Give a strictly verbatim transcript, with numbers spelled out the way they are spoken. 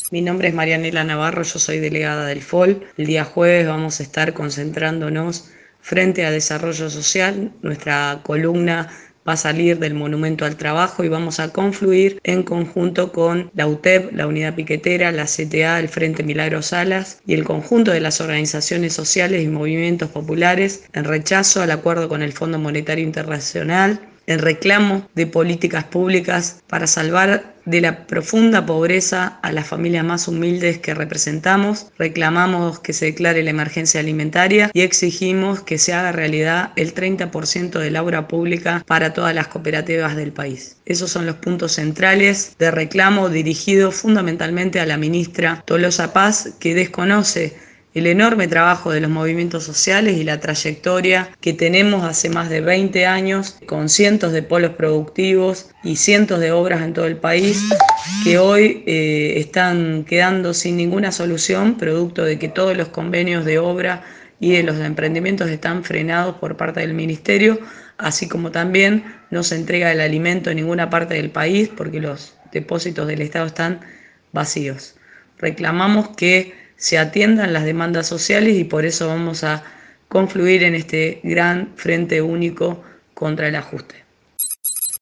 Mi nombre es Marianela Navarro, yo soy delegada del F O L. El día jueves vamos a estar concentrándonos frente a desarrollo social. Nuestra columna va a salir del Monumento al Trabajo y vamos a confluir en conjunto con la U T E P, la Unidad Piquetera, la C T A, el Frente Milagros Salas y el conjunto de las organizaciones sociales y movimientos populares en rechazo al acuerdo con el Fondo Monetario Internacional, en reclamo de políticas públicas para salvar de la profunda pobreza a las familias más humildes que representamos. Reclamamos que se declare la emergencia alimentaria y exigimos que se haga realidad el treinta por ciento de la obra pública para todas las cooperativas del país. Esos son los puntos centrales de reclamo dirigido fundamentalmente a la ministra Tolosa Paz, que desconoce el enorme trabajo de los movimientos sociales y la trayectoria que tenemos hace más de veinte años con cientos de polos productivos y cientos de obras en todo el país que hoy eh, están quedando sin ninguna solución, producto de que todos los convenios de obra y de los emprendimientos están frenados por parte del Ministerio, así como también no se entrega el alimento en ninguna parte del país porque los depósitos del Estado están vacíos. Reclamamos que se atiendan las demandas sociales y por eso vamos a confluir en este gran frente único contra el ajuste.